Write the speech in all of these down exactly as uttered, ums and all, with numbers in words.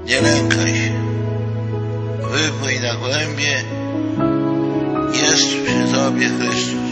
Nie lękaj się. Wypłyń na głębie. Jest przy tobie Chrystus.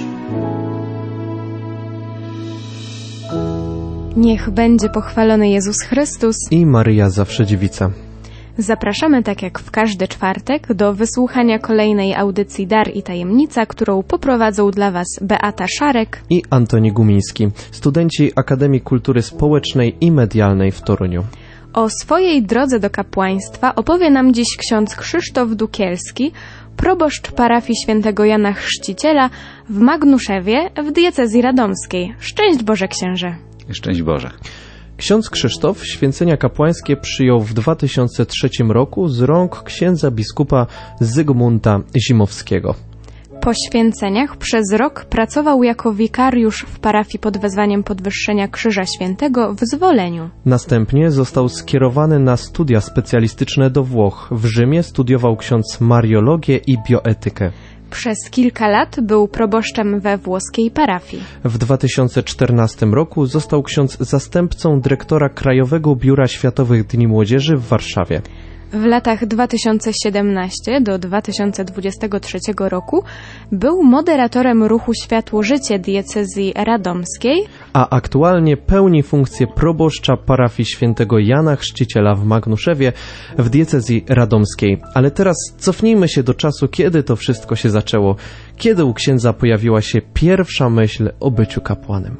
Niech będzie pochwalony Jezus Chrystus i Maryja Zawsze Dziewica. Zapraszamy, tak jak w każdy czwartek, do wysłuchania kolejnej audycji Dar i Tajemnica, którą poprowadzą dla Was Beata Szarek i Antoni Gumiński, studenci Akademii Kultury Społecznej i Medialnej w Toruniu. O swojej drodze do kapłaństwa opowie nam dziś ksiądz Krzysztof Dukielski, proboszcz parafii świętego Jana Chrzciciela w Magnuszewie w diecezji radomskiej. Szczęść Boże, księże! Szczęść Boże! Ksiądz Krzysztof święcenia kapłańskie przyjął w dwa tysiące trzecim roku z rąk księdza biskupa Zygmunta Zimowskiego. Po święceniach przez rok pracował jako wikariusz w parafii pod wezwaniem Podwyższenia Krzyża Świętego w Zwoleniu. Następnie został skierowany na studia specjalistyczne do Włoch. W Rzymie studiował ksiądz mariologię i bioetykę. Przez kilka lat był proboszczem we włoskiej parafii. W dwa tysiące czternastym roku został ksiądz zastępcą dyrektora Krajowego Biura Światowych Dni Młodzieży w Warszawie. W latach dwa tysiące siedemnastego do dwa tysiące dwudziestego trzeciego roku był moderatorem ruchu Światło-Życie diecezji radomskiej, a aktualnie pełni funkcję proboszcza parafii świętego Jana Chrzciciela w Magnuszewie w diecezji radomskiej. Ale teraz cofnijmy się do czasu, kiedy to wszystko się zaczęło. Kiedy u księdza pojawiła się pierwsza myśl o byciu kapłanem?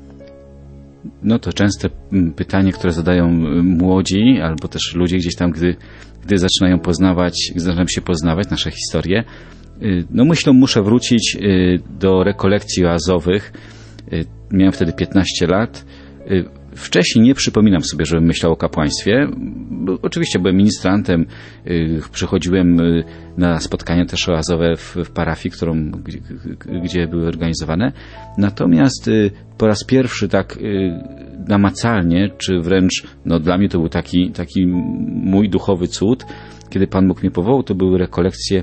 No to częste pytanie, które zadają młodzi, albo też ludzie gdzieś tam, gdy, gdy zaczynają poznawać, gdy zaczynają się poznawać nasze historie. No myślą, muszę wrócić do rekolekcji oazowych. Miałem wtedy piętnaście lat. Wcześniej nie przypominam sobie, żebym myślał o kapłaństwie. Oczywiście byłem ministrantem, przychodziłem na spotkania też oazowe w, w parafii, którą, gdzie, gdzie były organizowane. Natomiast po raz pierwszy tak namacalnie, czy wręcz no, dla mnie to był taki, taki mój duchowy cud, kiedy Pan Bóg mnie powołał, to były rekolekcje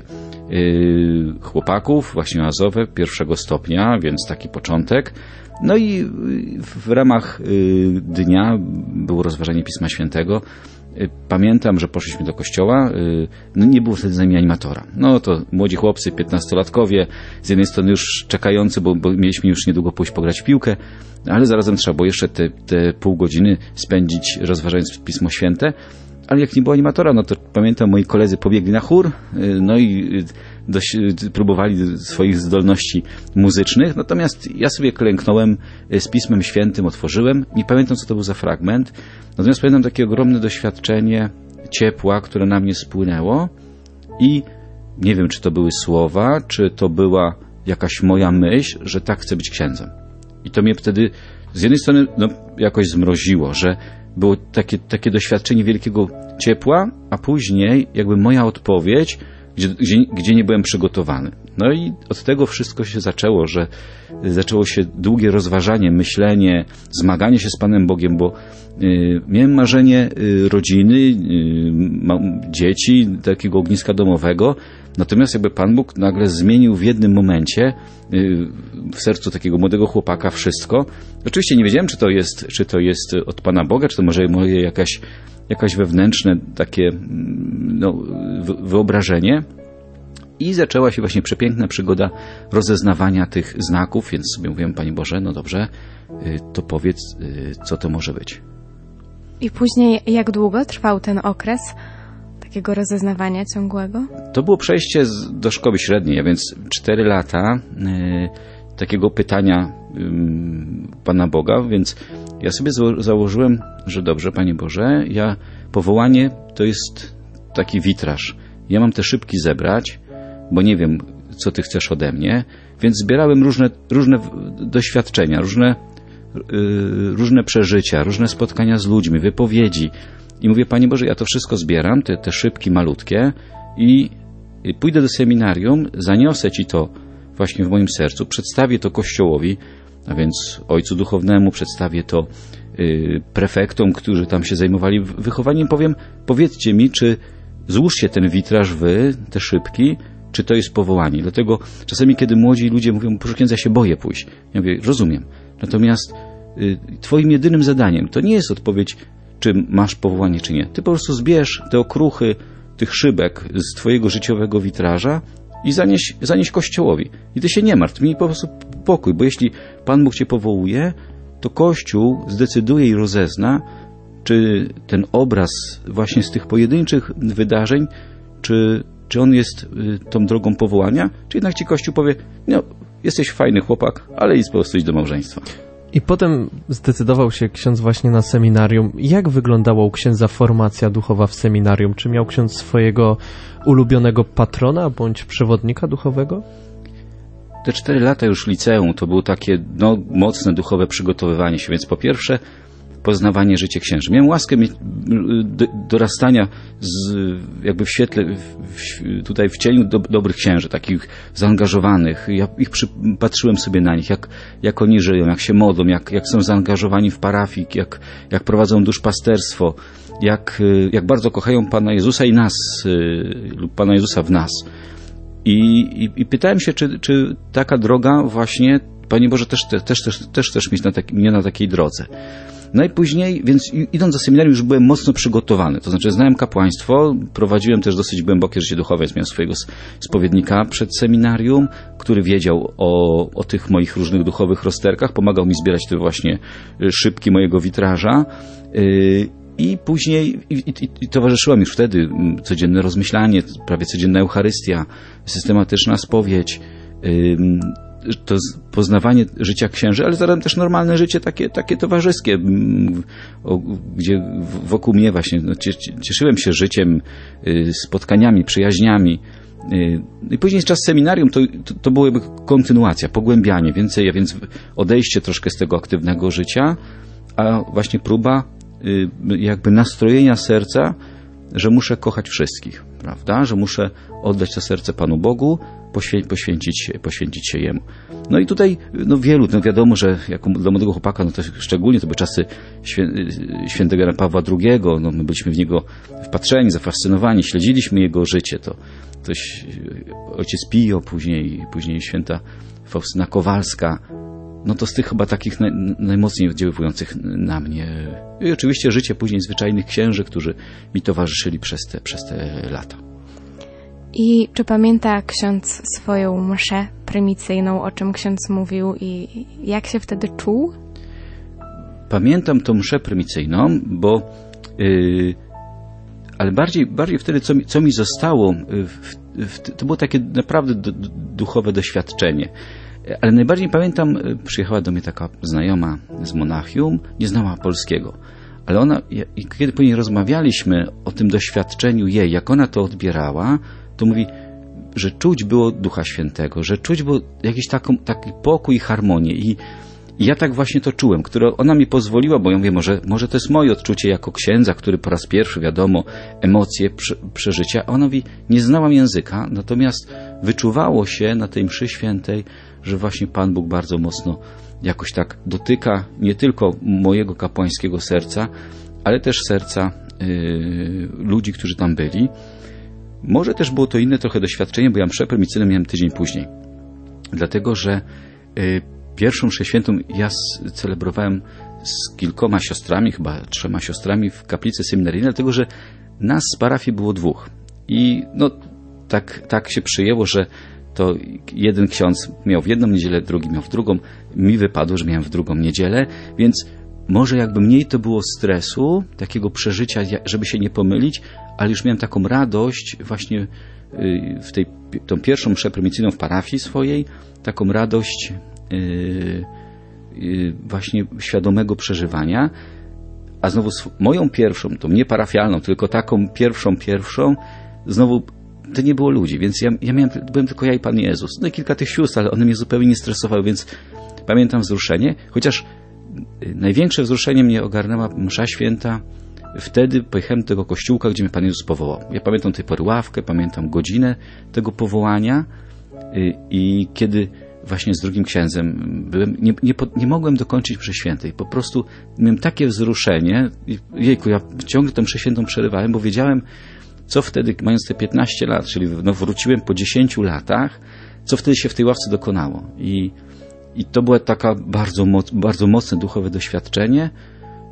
chłopaków, właśnie oazowe, pierwszego stopnia, więc taki początek. No i w ramach dnia było rozważanie Pisma Świętego. Pamiętam, że poszliśmy do kościoła, no nie było wtedy z nami animatora. No to młodzi chłopcy, piętnastolatkowie, z jednej strony już czekający, bo, bo mieliśmy już niedługo pójść pograć w piłkę, ale zarazem trzeba było jeszcze te, te pół godziny spędzić rozważając Pismo Święte. Ale jak nie było animatora, no to pamiętam, moi koledzy pobiegli na chór, no i dość, próbowali swoich zdolności muzycznych, natomiast ja sobie klęknąłem z Pismem Świętym, otworzyłem, nie pamiętam, co to był za fragment, natomiast pamiętam takie ogromne doświadczenie ciepła, które na mnie spłynęło i nie wiem, czy to były słowa, czy to była jakaś moja myśl, że tak chcę być księdzem. I to mnie wtedy z jednej strony no, jakoś zmroziło, że było takie, takie doświadczenie wielkiego ciepła, a później jakby moja odpowiedź, gdzie, gdzie, gdzie nie byłem przygotowany. No i od tego wszystko się zaczęło, że zaczęło się długie rozważanie, myślenie, zmaganie się z Panem Bogiem, bo y, miałem marzenie y, rodziny, y, ma, dzieci, takiego ogniska domowego, natomiast jakby Pan Bóg nagle zmienił w jednym momencie y, w sercu takiego młodego chłopaka wszystko. Oczywiście nie wiedziałem, czy to jest, czy to jest od Pana Boga, czy to może moje jakaś, jakaś wewnętrzne takie no, wyobrażenie. I zaczęła się właśnie przepiękna przygoda rozeznawania tych znaków, więc sobie mówiłem, Panie Boże, no dobrze, to powiedz, co to może być. I później jak długo trwał ten okres takiego rozeznawania ciągłego? To było przejście z, do szkoły średniej, a więc cztery lata y, takiego pytania y, Pana Boga, więc ja sobie zło, założyłem, że dobrze, Panie Boże, ja powołanie to jest taki witraż. Ja mam te szybki zebrać, bo nie wiem, co Ty chcesz ode mnie, więc zbierałem różne, różne doświadczenia, różne, yy, różne przeżycia, różne spotkania z ludźmi, wypowiedzi. I mówię, Panie Boże, ja to wszystko zbieram, te, te szybki, malutkie i pójdę do seminarium, zaniosę Ci to właśnie w moim sercu, przedstawię to Kościołowi, a więc ojcu duchownemu, przedstawię to yy, prefektom, którzy tam się zajmowali wychowaniem, powiem, powiedzcie mi, czy złóżcie ten witraż wy, te szybki, czy to jest powołanie. Dlatego czasami, kiedy młodzi ludzie mówią, proszę księdza, ja się boję pójść. Ja mówię, rozumiem. Natomiast y, Twoim jedynym zadaniem to nie jest odpowiedź, czy masz powołanie, czy nie. Ty po prostu zbierz te okruchy tych szybek z twojego życiowego witraża i zanieś, zanieś Kościołowi. I ty się nie martw, miej po prostu pokój, bo jeśli Pan Bóg cię powołuje, to Kościół zdecyduje i rozezna, czy ten obraz właśnie z tych pojedynczych wydarzeń, czy, czy on jest tą drogą powołania, czy jednak ci Kościół powie, no, jesteś fajny chłopak, ale idź po prostu idź do małżeństwa. I potem zdecydował się ksiądz właśnie na seminarium. Jak wyglądała u księdza formacja duchowa w seminarium? Czy miał ksiądz swojego ulubionego patrona bądź przewodnika duchowego? Te cztery lata już liceum to było takie no, mocne duchowe przygotowywanie się, więc po pierwsze poznawanie życia księży. Miałem łaskę mieć, do, dorastania z, jakby w świetle, w, tutaj w cieniu do, dobrych księży, takich zaangażowanych. Ja ich przy, patrzyłem sobie na nich, jak, jak oni żyją, jak się modlą, jak, jak są zaangażowani w parafii, jak, jak prowadzą duszpasterstwo, jak, jak bardzo kochają Pana Jezusa i nas, lub Pana Jezusa w nas. I, i, i pytałem się, czy, czy taka droga właśnie, Panie Boże, też, też, też, też, też mieć na taki, mnie na takiej drodze. No i później, więc idąc do seminarium już byłem mocno przygotowany, to znaczy znałem kapłaństwo, prowadziłem też dosyć głębokie życie duchowe, więc miałem swojego spowiednika przed seminarium, który wiedział o, o tych moich różnych duchowych rozterkach, pomagał mi zbierać te właśnie szybki mojego witraża i później i, i, i towarzyszyła mi już wtedy codzienne rozmyślanie, prawie codzienna Eucharystia, systematyczna spowiedź, to poznawanie życia księży, ale zarazem też normalne życie takie, takie towarzyskie, gdzie wokół mnie właśnie no, cieszyłem się życiem, spotkaniami, przyjaźniami. I później czas seminarium to, to, to była jakby kontynuacja, pogłębianie, więcej, a więc odejście troszkę z tego aktywnego życia, a właśnie próba jakby nastrojenia serca, że muszę kochać wszystkich, prawda? Że muszę oddać to serce Panu Bogu, poświę- poświęcić, poświęcić się Jemu. No i tutaj no wielu, no wiadomo, że jako dla młodego chłopaka, no to szczególnie to były czasy świę- świętego Jana Pawła drugiego, no my byliśmy w niego wpatrzeni, zafascynowani, śledziliśmy jego życie, to coś, ojciec Pio, później, później święta Faustyna Kowalska, no to z tych chyba takich naj, najmocniej oddziaływujących na mnie. I oczywiście życie później zwyczajnych księży, którzy mi towarzyszyli przez te, przez te lata. I czy pamięta ksiądz swoją mszę prymicyjną, o czym ksiądz mówił i jak się wtedy czuł? Pamiętam tą mszę prymicyjną, bo yy, ale bardziej, bardziej wtedy, co mi, co mi zostało, w, w, to było takie naprawdę d, duchowe doświadczenie. Ale najbardziej pamiętam, przyjechała do mnie taka znajoma z Monachium, nie znała polskiego. Ale ona, i kiedy po niej rozmawialiśmy o tym doświadczeniu jej, jak ona to odbierała, to mówi, że czuć było Ducha Świętego, że czuć było jakiś taką, taki pokój i harmonię. I, I ja tak właśnie to czułem, które ona mi pozwoliła, bo ja mówię, może, może to jest moje odczucie jako księdza, który po raz pierwszy, wiadomo, emocje, prze, przeżycia. A ona mówi, nie znałam języka, natomiast wyczuwało się na tej mszy świętej, że właśnie Pan Bóg bardzo mocno jakoś tak dotyka nie tylko mojego kapłańskiego serca, ale też serca yy, ludzi, którzy tam byli. Może też było to inne trochę doświadczenie, bo ja mszę prymicyjną miałem tydzień później. Dlatego, że yy, pierwszą mszę świętą ja celebrowałem z kilkoma siostrami, chyba trzema siostrami w kaplicy seminaryjnej, dlatego, że nas z parafii było dwóch. I no tak, tak się przyjęło, że to jeden ksiądz miał w jedną niedzielę, drugi miał w drugą. Mi wypadło, że miałem w drugą niedzielę, więc może jakby mniej to było stresu, takiego przeżycia, żeby się nie pomylić, ale już miałem taką radość właśnie w tej, tą pierwszą mszę prymicyjną w parafii swojej, taką radość yy, yy, właśnie świadomego przeżywania, a znowu moją pierwszą, tą nie parafialną, tylko taką pierwszą, pierwszą, znowu to nie było ludzi, więc ja, ja miałem, byłem tylko ja i Pan Jezus. No i kilka tych sióstr, ale one mnie zupełnie nie stresowały, więc pamiętam wzruszenie, chociaż największe wzruszenie mnie ogarnęła msza święta. Wtedy pojechałem do tego kościółka, gdzie mnie Pan Jezus powołał. Ja pamiętam tej pory ławkę, pamiętam godzinę tego powołania i kiedy właśnie z drugim księdzem byłem, nie, nie, nie mogłem dokończyć mszy świętej. Po prostu miałem takie wzruszenie. Jejku, ja ciągle tę mszę świętą przerywałem, bo wiedziałem, co wtedy, mając te piętnaście lat, czyli no, wróciłem po dziesięciu latach, co wtedy się w tej ławce dokonało. I, i to było taka bardzo, moc, bardzo mocne duchowe doświadczenie,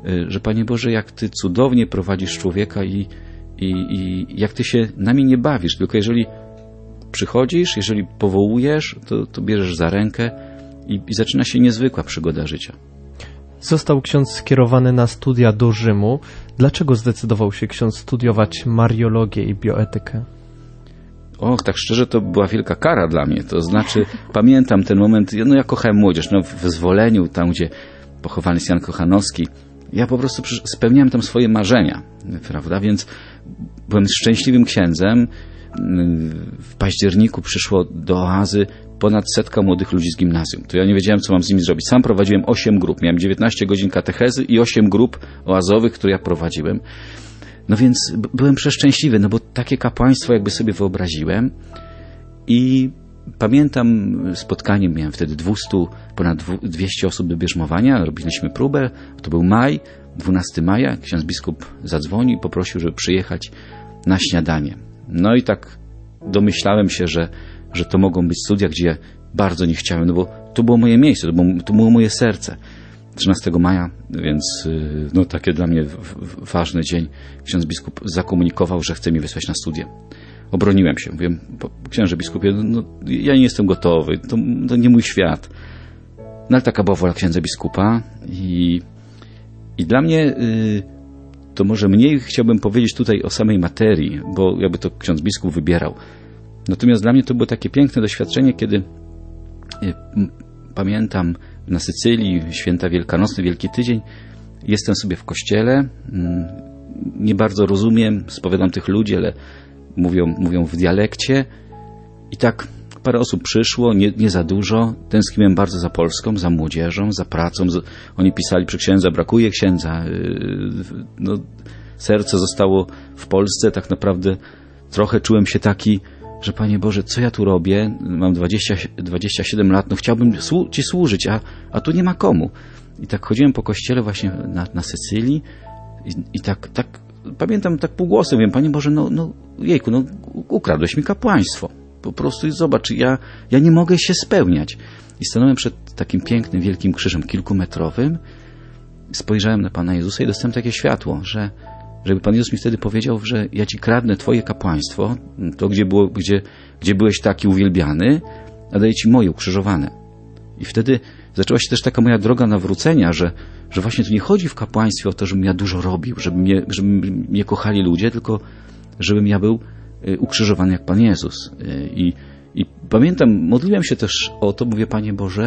że Panie Boże, jak Ty cudownie prowadzisz człowieka i, i, i jak Ty się nami nie bawisz, tylko jeżeli przychodzisz, jeżeli powołujesz, to, to bierzesz za rękę i, i zaczyna się niezwykła przygoda życia. Został ksiądz skierowany na studia do Rzymu. Dlaczego zdecydował się ksiądz studiować mariologię i bioetykę? Och, tak szczerze, to była wielka kara dla mnie. To znaczy, pamiętam ten moment, no ja kochałem młodzież, no w Wyzwoleniu, tam gdzie pochowany jest Jan Kochanowski, ja po prostu spełniałem tam swoje marzenia, prawda? Więc byłem szczęśliwym księdzem. W październiku przyszło do oazy ponad setka młodych ludzi z gimnazjum. To ja nie wiedziałem, co mam z nimi zrobić. Sam prowadziłem osiem grup. Miałem dziewiętnaście godzin katechezy i osiem grup oazowych, które ja prowadziłem. No więc byłem przeszczęśliwy, no bo takie kapłaństwo jakby sobie wyobraziłem. I pamiętam spotkanie, miałem wtedy dwieście, ponad dwieście osób do bierzmowania. Robiliśmy próbę. To był maj, dwunastego maja. Ksiądz biskup zadzwonił i poprosił, żeby przyjechać na śniadanie. No i tak domyślałem się, że, że to mogą być studia, gdzie ja bardzo nie chciałem, no bo to było moje miejsce, to było, to było moje serce. trzynastego maja, więc no taki dla mnie ważny dzień. Ksiądz biskup zakomunikował, że chce mnie wysłać na studia. Obroniłem się. Mówiłem, księże biskupie, no, ja nie jestem gotowy, to, to nie mój świat. No ale taka była wola księdza biskupa i, i dla mnie... Yy, to może mniej chciałbym powiedzieć tutaj o samej materii, bo jakby to ksiądz biskup wybierał. Natomiast dla mnie to było takie piękne doświadczenie, kiedy pamiętam na Sycylii, święta wielkanocne, Wielki Tydzień, jestem sobie w kościele, nie bardzo rozumiem, spowiadam tych ludzi, ale mówią, mówią w dialekcie i tak parę osób przyszło, nie, nie za dużo. Tęskniłem bardzo za Polską, za młodzieżą, za pracą. Oni pisali przy księdza, brakuje księdza. No, serce zostało w Polsce. Tak naprawdę trochę czułem się taki, że Panie Boże, co ja tu robię? Mam dwadzieścia, dwadzieścia siedem lat, no chciałbym słu- Ci służyć, a, a tu nie ma komu. I tak chodziłem po kościele właśnie na, na Sycylii i, i tak, tak pamiętam tak półgłosem, wiem, Panie Boże, no, no jejku, no ukradłeś mi kapłaństwo. Po prostu zobacz, ja, ja nie mogę się spełniać. I stanąłem przed takim pięknym, wielkim krzyżem kilkumetrowym, spojrzałem na Pana Jezusa i dostałem takie światło, że żeby Pan Jezus mi wtedy powiedział, że ja Ci kradnę Twoje kapłaństwo, to gdzie, było, gdzie, gdzie byłeś taki uwielbiany, a daję Ci moje ukrzyżowane. I wtedy zaczęła się też taka moja droga nawrócenia, że, że właśnie tu nie chodzi w kapłaństwie o to, żebym ja dużo robił, żeby mnie, żeby mnie kochali ludzie, tylko żebym ja był ukrzyżowany jak Pan Jezus. I, i pamiętam, modliłem się też o to, mówię, Panie Boże,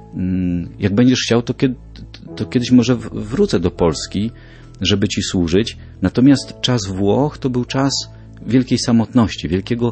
jak będziesz chciał, to, kiedy, to kiedyś może wrócę do Polski, żeby Ci służyć. Natomiast czas Włoch to był czas wielkiej samotności, wielkiego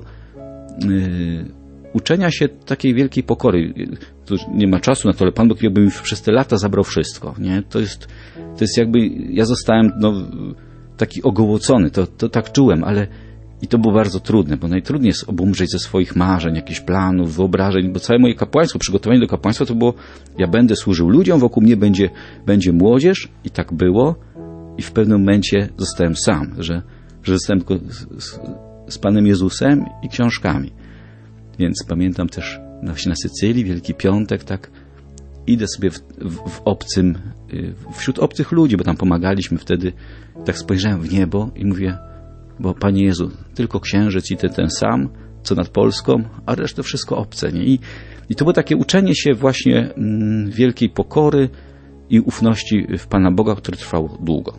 yy, uczenia się takiej wielkiej pokory. Tu nie ma czasu na to, ale Pan Bóg jakby mi przez te lata zabrał wszystko. Nie? To jest, to jest jakby, ja zostałem no, taki ogołocony, to, to tak czułem, ale i to było bardzo trudne, bo najtrudniej jest obumrzeć ze swoich marzeń, jakichś planów, wyobrażeń, bo całe moje kapłaństwo, przygotowanie do kapłaństwa to było, ja będę służył ludziom, wokół mnie będzie, będzie młodzież i tak było i w pewnym momencie zostałem sam, że, że zostałem tylko z, z, z Panem Jezusem i książkami. Więc pamiętam też właśnie na Sycylii, Wielki Piątek, tak idę sobie w, w, w obcym, wśród obcych ludzi, bo tam pomagaliśmy wtedy, tak spojrzałem w niebo i mówię, bo Panie Jezu, tylko księżyc i Ty ten sam, co nad Polską, a resztę wszystko obce. Nie? I, I to było takie uczenie się właśnie mm, wielkiej pokory i ufności w Pana Boga, które trwało długo.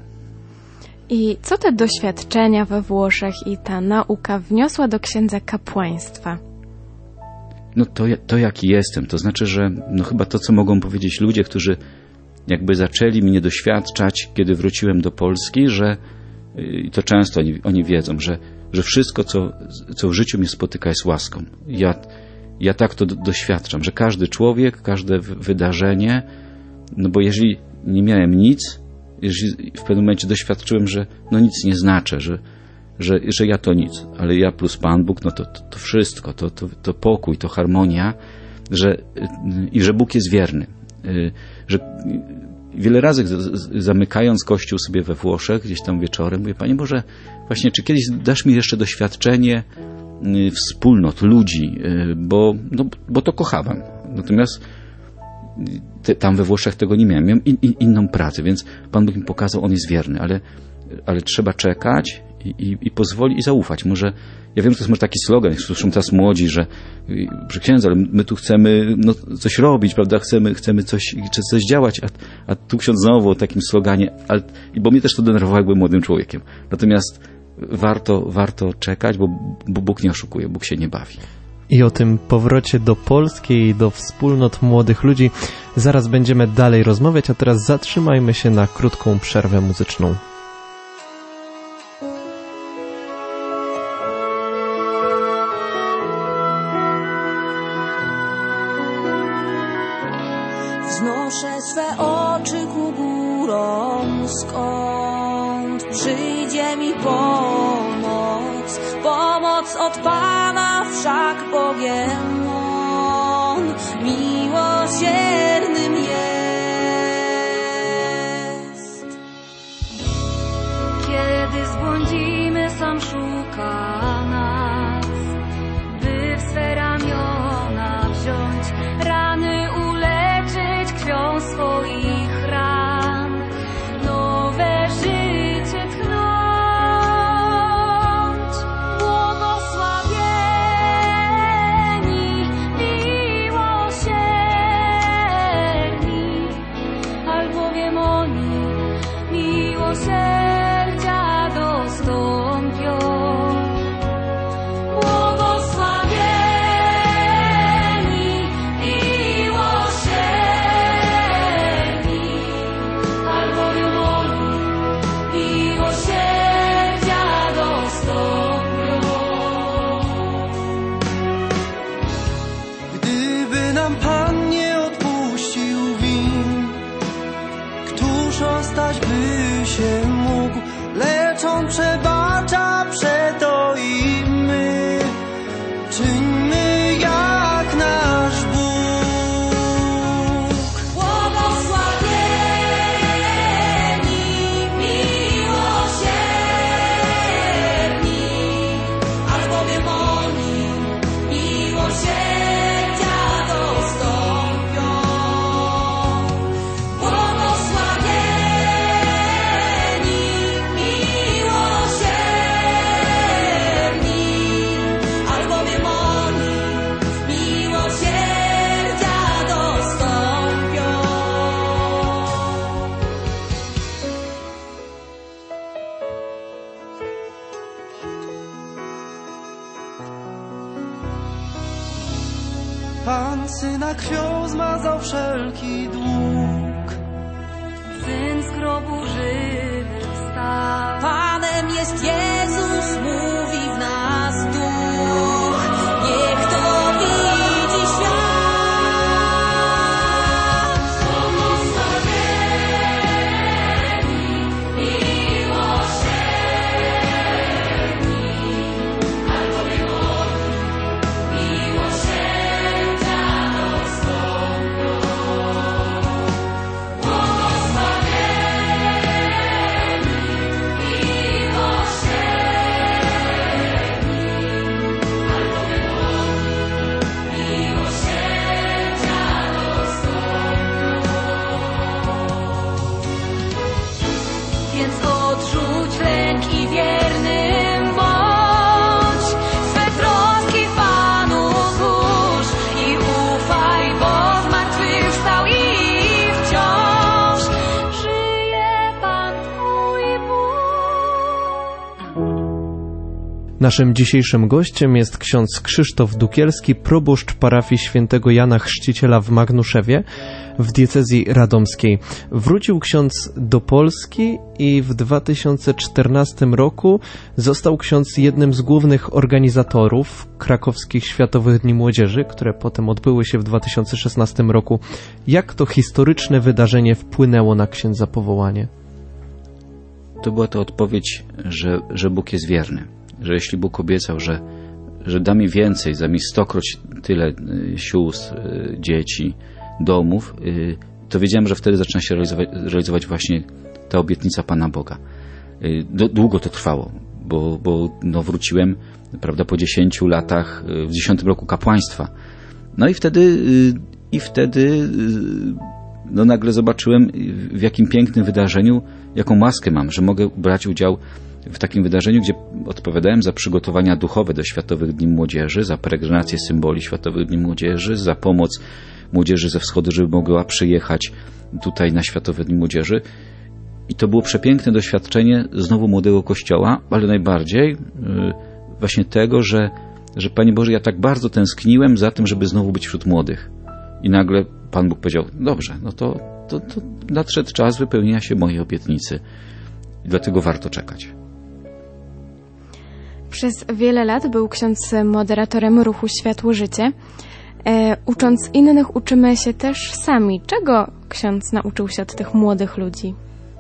I co te doświadczenia we Włoszech i ta nauka wniosła do księdza kapłaństwa? No to, to jaki jestem, to znaczy, że no chyba to, co mogą powiedzieć ludzie, którzy jakby zaczęli mnie doświadczać, kiedy wróciłem do Polski, że i to często oni, oni wiedzą, że, że wszystko, co, co w życiu mnie spotyka, jest łaską. Ja, ja tak to do, doświadczam, że każdy człowiek, każde w, wydarzenie, no bo jeżeli nie miałem nic, jeżeli w pewnym momencie doświadczyłem, że no nic nie znaczę, że, że, że ja to nic, ale ja plus Pan Bóg, no to, to, to wszystko, to, to, to pokój, to harmonia, że, i że Bóg jest wierny, że wiele razy zamykając kościół sobie we Włoszech, gdzieś tam wieczorem, mówię, Panie Boże, właśnie czy kiedyś dasz mi jeszcze doświadczenie wspólnot, ludzi, bo, no, bo to kochałem. Natomiast te, tam we Włoszech tego nie miałem. Miałem in, in, inną pracę, więc Pan Bóg mi pokazał, On jest wierny, ale, ale trzeba czekać i, i, i pozwolić i zaufać. Może, ja wiem, że to jest może taki slogan, jak słyszą teraz młodzi, że przy księdzu, ale my tu chcemy no, coś robić, prawda, chcemy, chcemy coś, coś działać, a, a tu ksiądz znowu o takim sloganie, ale, bo mnie też to denerwowało, jak byłem młodym człowiekiem. Natomiast warto, warto czekać, bo, bo Bóg nie oszukuje, Bóg się nie bawi. I o tym powrocie do Polski i do wspólnot młodych ludzi zaraz będziemy dalej rozmawiać, a teraz zatrzymajmy się na krótką przerwę muzyczną. Wznoszę swe oczy ku górom, skąd przyjdzie mi pomoc. Pomoc od Pana wszak bowiem On miłosiernym jest. Kiedy zbłądzimy, sam szuka nas, by w swe ramiona wziąć, rany uleczyć krwią swoich ran, nowe życie tchnąć. Błogosławieni, miłosierni, albowiem oni miłosierdzia dostąpią. Lecz On przebacza, przeto i my czyńmy jak nasz Bóg. Błogosławieni, miłosierni, albowiem oni miłosierdzia dostąpią. Pan Syna krwią zmazał wszelki dług. Syn z grobu żywy wstał. Panem jest Jezus, mówi w nas duch. Niech to widzi świat. Błogosławieni, miłosierni, albowiem oni miłosierdzia dostąpią. Więc odrzuć lęk i wiernym bądź, swe troski Panu złóż i ufaj, bo zmartwychwstał i wciąż żyje Pan Twój Bóg. Naszym dzisiejszym gościem jest ksiądz Krzysztof Dukielski, proboszcz parafii świętego Jana Chrzciciela w Magnuszewie w diecezji radomskiej. Wrócił ksiądz do Polski i w dwa tysiące czternastym roku został ksiądz jednym z głównych organizatorów krakowskich Światowych Dni Młodzieży, które potem odbyły się w dwa tysiące szesnastym roku. Jak to historyczne wydarzenie wpłynęło na księdza powołanie? To była to odpowiedź, że, że Bóg jest wierny. Że jeśli Bóg obiecał, że, że da mi więcej, da mi stokroć tyle sióstr, dzieci, domów, to wiedziałem, że wtedy zaczyna się realizować, realizować właśnie ta obietnica Pana Boga. Długo to trwało, bo, bo no wróciłem, prawda, po dziesięciu latach, w dziesiątym roku kapłaństwa. No i wtedy i wtedy no, nagle zobaczyłem, w jakim pięknym wydarzeniu, jaką łaskę mam, że mogę brać udział w takim wydarzeniu, gdzie odpowiadałem za przygotowania duchowe do Światowych Dni Młodzieży, za peregrinację symboli Światowych Dni Młodzieży, za pomoc młodzieży ze wschodu, żeby mogła przyjechać tutaj na Światowe Dni Młodzieży. I to było przepiękne doświadczenie znowu młodego Kościoła, ale najbardziej yy, właśnie tego, że, że Panie Boże, ja tak bardzo tęskniłem za tym, żeby znowu być wśród młodych. I nagle Pan Bóg powiedział, dobrze, no to, to, to nadszedł czas wypełnienia się mojej obietnicy. I dlatego warto czekać. Przez wiele lat był ksiądz moderatorem ruchu Światło Życie. E, ucząc innych, uczymy się też sami. Czego ksiądz nauczył się od tych młodych ludzi?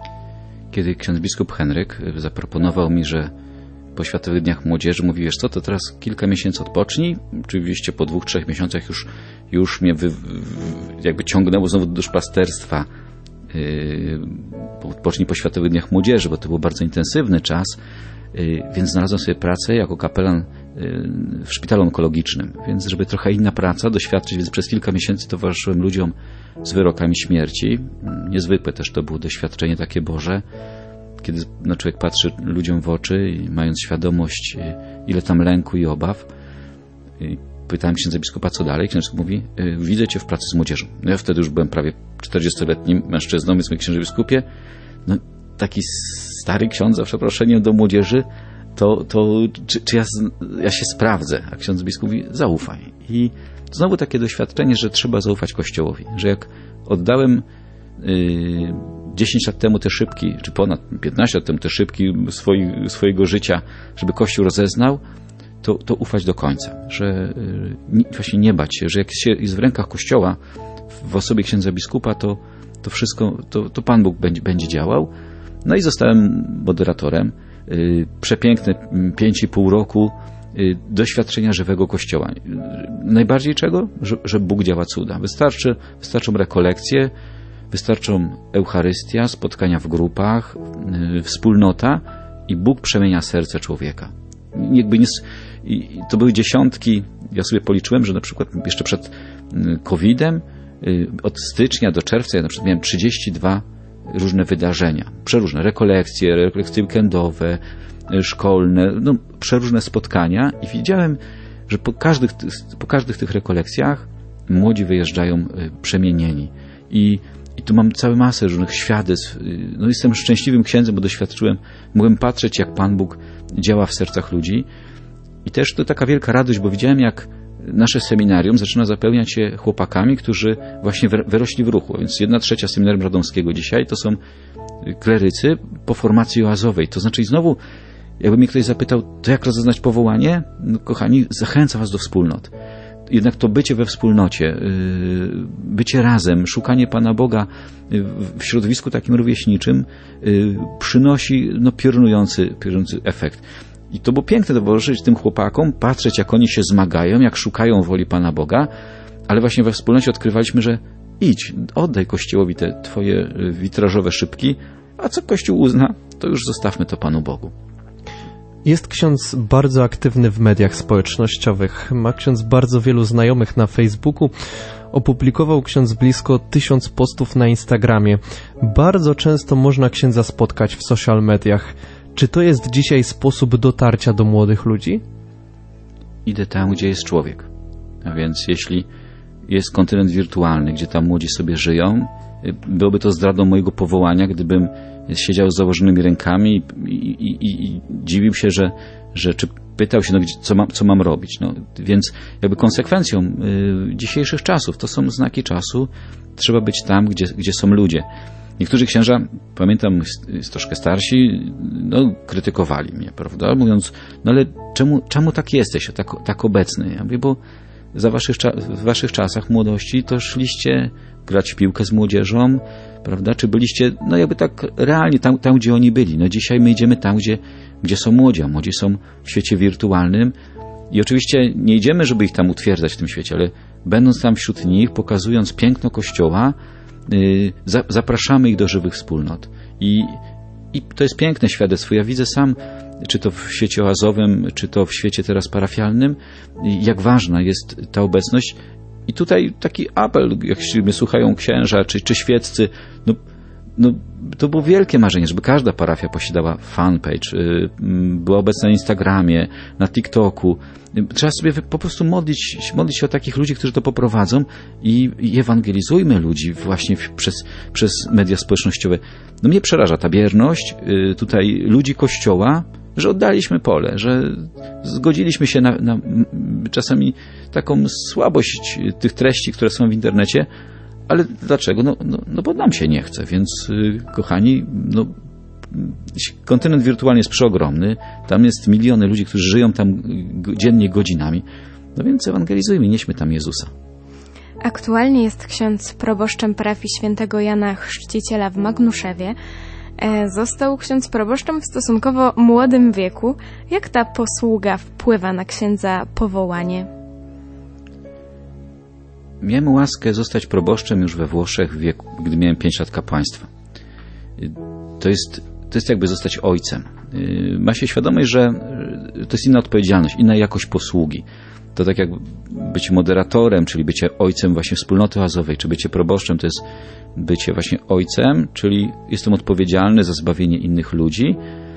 Kiedy ksiądz biskup Henryk zaproponował mi, że po Światowych Dniach Młodzieży mówi, wiesz co, to teraz kilka miesięcy odpocznij. Oczywiście po dwóch, trzech miesiącach już, już mnie wy, jakby ciągnęło znowu do duszpasterstwa. Yy, odpocznij po Światowych Dniach Młodzieży, bo to był bardzo intensywny czas. Więc znalazłem sobie pracę jako kapelan w szpitalu onkologicznym. Więc żeby trochę inna praca doświadczyć, więc przez kilka miesięcy towarzyszyłem ludziom z wyrokami śmierci. Niezwykłe też to było doświadczenie takie Boże, kiedy no, człowiek patrzy ludziom w oczy i mając świadomość, ile tam lęku i obaw. I pytałem księdza biskupa, co dalej. Ksiądz mówi, widzę cię w pracy z młodzieżą. No ja wtedy już byłem prawie czterdziestoletnim mężczyzną, więc mój księże biskupie, no taki stary ksiądz, za przeproszeniem, do młodzieży, to, to czy, czy ja, ja się sprawdzę? A ksiądz biskup mówi, zaufaj. I znowu takie doświadczenie, że trzeba zaufać Kościołowi. Że jak oddałem yy, dziesięć lat temu te szybki, czy ponad piętnaście lat temu te szybki swoi, swojego życia, żeby Kościół rozeznał, to, to ufać do końca. Że yy, właśnie nie bać się, że jak się jest w rękach Kościoła, w osobie księdza biskupa, to, to wszystko, to, to Pan Bóg będzie, będzie działał. No i zostałem moderatorem. Yy, przepiękne pięć i pół roku yy, doświadczenia żywego Kościoła. Yy, najbardziej czego? Że, że Bóg działa cuda. Wystarczy, wystarczą rekolekcje, wystarczą Eucharystia, spotkania w grupach, yy, wspólnota i Bóg przemienia serce człowieka. Jakby nie, i to były dziesiątki, ja sobie policzyłem, że na przykład jeszcze przed kowidem yy, od stycznia do czerwca ja na przykład miałem trzydzieści dwa różne wydarzenia, przeróżne rekolekcje, rekolekcje weekendowe, szkolne, no, przeróżne spotkania i widziałem, że po każdych, po każdych tych rekolekcjach młodzi wyjeżdżają przemienieni. I, i tu mam całą masę różnych świadectw. No, jestem szczęśliwym księdzem, bo doświadczyłem, mogłem patrzeć, jak Pan Bóg działa w sercach ludzi. I też to taka wielka radość, bo widziałem, jak nasze seminarium zaczyna zapełniać się chłopakami, którzy właśnie wyrośli w ruchu. Więc jedna trzecia seminarium radomskiego dzisiaj to są klerycy po formacji oazowej. To znaczy znowu, jakby mnie ktoś zapytał, to jak rozeznać powołanie? No, kochani, zachęcam was do wspólnot. Jednak to bycie we wspólnocie, bycie razem, szukanie Pana Boga w środowisku takim rówieśniczym przynosi no, piorunujący, piorunujący efekt. I to było piękne towarzyszyć tym chłopakom, patrzeć, jak oni się zmagają, jak szukają woli Pana Boga, ale właśnie we wspólnocie odkrywaliśmy, że idź, oddaj Kościołowi te twoje witrażowe szybki, a co Kościół uzna, to już zostawmy to Panu Bogu. Jest ksiądz bardzo aktywny w mediach społecznościowych. Ma ksiądz bardzo wielu znajomych na Facebooku. Opublikował ksiądz blisko tysiąc postów na Instagramie. Bardzo często można księdza spotkać w social mediach. Czy to jest dzisiaj sposób dotarcia do młodych ludzi? Idę tam, gdzie jest człowiek. A więc jeśli jest kontynent wirtualny, gdzie tam młodzi sobie żyją, byłoby to zdradą mojego powołania, gdybym siedział z założonymi rękami i, i, i, i dziwił się, że, że czy pytał się, no, co, mam, co mam robić. No, więc jakby konsekwencją y, dzisiejszych czasów, to są znaki czasu, trzeba być tam, gdzie, gdzie są ludzie. Niektórzy księża, pamiętam, jest troszkę starsi, no, krytykowali mnie, prawda, mówiąc, no ale czemu, czemu tak jesteś, tak, tak obecny? Ja mówię, bo za waszych, w waszych czasach młodości to szliście grać w piłkę z młodzieżą, prawda, czy byliście, no jakby tak realnie tam, tam gdzie oni byli. No dzisiaj my idziemy tam, gdzie, gdzie są młodzi, a młodzi są w świecie wirtualnym i oczywiście nie idziemy, żeby ich tam utwierdzać w tym świecie, ale będąc tam wśród nich, pokazując piękno Kościoła, yy, za, zapraszamy ich do żywych wspólnot. I, I to jest piękne świadectwo. Ja widzę sam, czy to w świecie oazowym, czy to w świecie teraz parafialnym, jak ważna jest ta obecność. I tutaj taki apel, jak mnie słuchają księża czy, czy świeccy, no, no, to było wielkie marzenie, żeby każda parafia posiadała fanpage, y, była obecna na Instagramie, na TikToku. Trzeba sobie po prostu modlić, modlić się o takich ludzi, którzy to poprowadzą i, i ewangelizujmy ludzi właśnie przez, przez media społecznościowe. No mnie przeraża ta bierność y, tutaj ludzi Kościoła, że oddaliśmy pole, że zgodziliśmy się na, na czasami taką słabość tych treści, które są w internecie. Ale dlaczego? No, no, no bo nam się nie chce, więc yy, kochani, no, kontynent wirtualny jest przeogromny, tam jest miliony ludzi, którzy żyją tam g- dziennie godzinami, no więc ewangelizujmy, nieśmy tam Jezusa. Aktualnie jest ksiądz proboszczem parafii świętego Jana Chrzciciela w Magnuszewie. E, został ksiądz proboszczem w stosunkowo młodym wieku. Jak ta posługa wpływa na księdza powołanie? Miałem łaskę zostać proboszczem już we Włoszech, w wieku, gdy miałem pięć lat kapłaństwa. To jest, to jest jakby zostać ojcem. Ma się świadomość, że to jest inna odpowiedzialność, inna jakość posługi. To tak jak być moderatorem, czyli bycie ojcem właśnie wspólnoty oazowej, czy bycie proboszczem, to jest bycie właśnie ojcem, czyli jestem odpowiedzialny za zbawienie innych ludzi.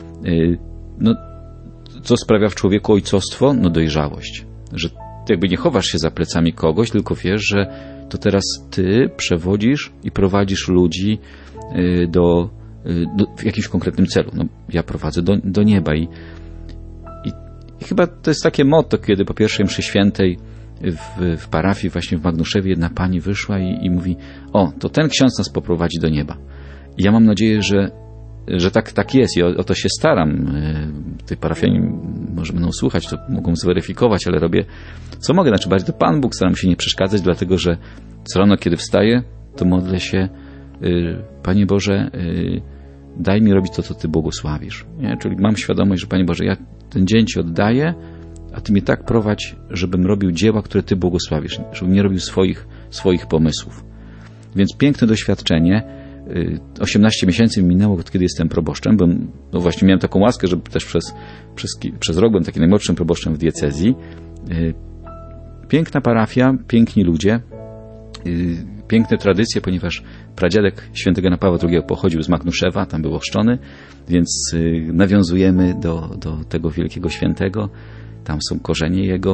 No, co sprawia w człowieku ojcostwo? No dojrzałość. Że jakby nie chowasz się za plecami kogoś, tylko wiesz, że to teraz ty przewodzisz i prowadzisz ludzi do, do, w jakimś konkretnym celu. No, ja prowadzę do, do nieba i, i, i chyba to jest takie motto, kiedy po pierwszej mszy świętej w, w parafii właśnie w Magnuszewie jedna pani wyszła i, i mówi: o, to ten ksiądz nas poprowadzi do nieba. I ja mam nadzieję, że że tak, tak jest i o, o to się staram. Tutaj parafianie może będą słuchać, to mogą zweryfikować, ale robię co mogę, znaczy bardziej to Pan Bóg, staram się nie przeszkadzać, dlatego że co rano, kiedy wstaję, to modlę się: Panie Boże, daj mi robić to, co Ty błogosławisz. Nie? Czyli mam świadomość, że Panie Boże, ja ten dzień Ci oddaję, a Ty mnie tak prowadź, żebym robił dzieła, które Ty błogosławisz, żebym nie robił swoich, swoich pomysłów. Więc piękne doświadczenie. osiemnaście miesięcy minęło, od kiedy jestem proboszczem. Byłem, no właśnie miałem taką łaskę, że też przez, przez, przez rok byłem takim najmłodszym proboszczem w diecezji. Piękna parafia, piękni ludzie, piękne tradycje, ponieważ pradziadek świętego Jana Pawła drugiego pochodził z Magnuszewa, tam był ochrzczony, więc nawiązujemy do, do tego wielkiego świętego. Tam są korzenie jego.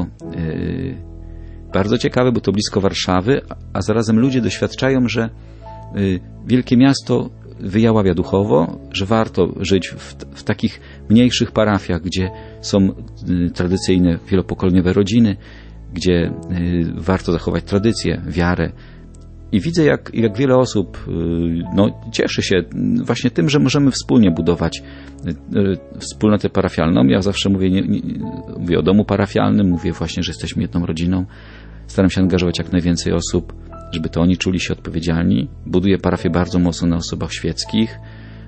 Bardzo ciekawe, bo to blisko Warszawy, a zarazem ludzie doświadczają, że wielkie miasto wyjaławia duchowo, że warto żyć w, w takich mniejszych parafiach, gdzie są tradycyjne, wielopokoleniowe rodziny, gdzie warto zachować tradycję, wiarę. I widzę, jak, jak wiele osób no, cieszy się właśnie tym, że możemy wspólnie budować wspólnotę parafialną. Ja zawsze mówię, nie, nie, mówię o domu parafialnym, mówię właśnie, że jesteśmy jedną rodziną. Staram się angażować jak najwięcej osób, żeby to oni czuli się odpowiedzialni. Buduję parafię bardzo mocno na osobach świeckich.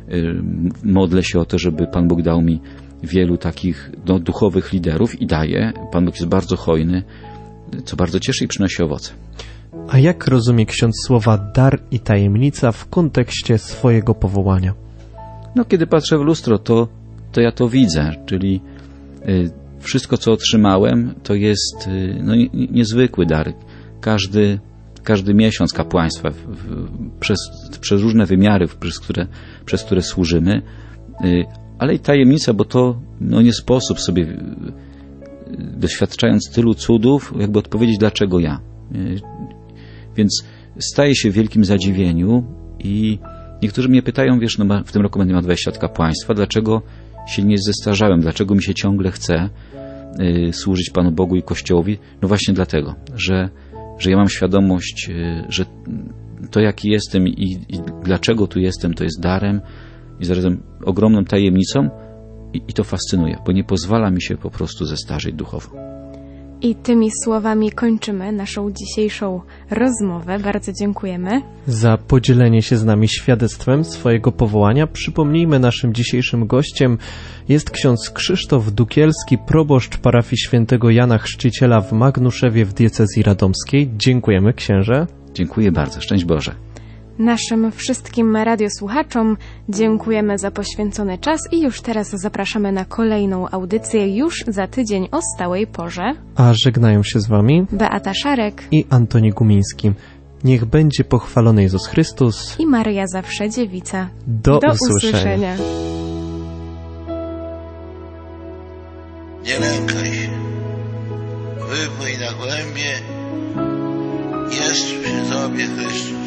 Modlę się o to, żeby Pan Bóg dał mi wielu takich no, duchowych liderów i daje. Pan Bóg jest bardzo hojny, co bardzo cieszy i przynosi owoce. A jak rozumie ksiądz słowa dar i tajemnica w kontekście swojego powołania? No, kiedy patrzę w lustro, to, to ja to widzę, czyli y, wszystko, co otrzymałem, to jest y, no, nie, niezwykły dar. Każdy, każdy miesiąc kapłaństwa w, w, przez, przez różne wymiary, przez które, przez które służymy, y, ale i tajemnica, bo to no, nie sposób sobie, y, doświadczając tylu cudów, jakby odpowiedzieć, dlaczego ja. Y, Więc staję się w wielkim zadziwieniu i niektórzy mnie pytają, wiesz, no w tym roku będę miał dwadzieścia lat kapłaństwa, dlaczego się nie zestarzałem, dlaczego mi się ciągle chce y, służyć Panu Bogu i Kościołowi? No właśnie dlatego, że, że ja mam świadomość, y, że to jaki jestem i, i dlaczego tu jestem, to jest darem i zarazem ogromną tajemnicą i, i to fascynuje, bo nie pozwala mi się po prostu zestarzeć duchowo. I tymi słowami kończymy naszą dzisiejszą rozmowę. Bardzo dziękujemy. Za podzielenie się z nami świadectwem swojego powołania. Przypomnijmy, naszym dzisiejszym gościem jest ksiądz Krzysztof Dukielski, proboszcz parafii świętego Jana Chrzciciela w Magnuszewie w diecezji radomskiej. Dziękujemy, księże. Dziękuję bardzo. Szczęść Boże. Naszym wszystkim radiosłuchaczom dziękujemy za poświęcony czas i już teraz zapraszamy na kolejną audycję już za tydzień o stałej porze. A żegnają się z wami Beata Szarek i Antoni Gumiński. Niech będzie pochwalony Jezus Chrystus i Maryja Zawsze Dziewica. Do, Do usłyszenia. usłyszenia. Nie lękaj się. Wypłyń na głębie. Jest przy tobie Chrystus.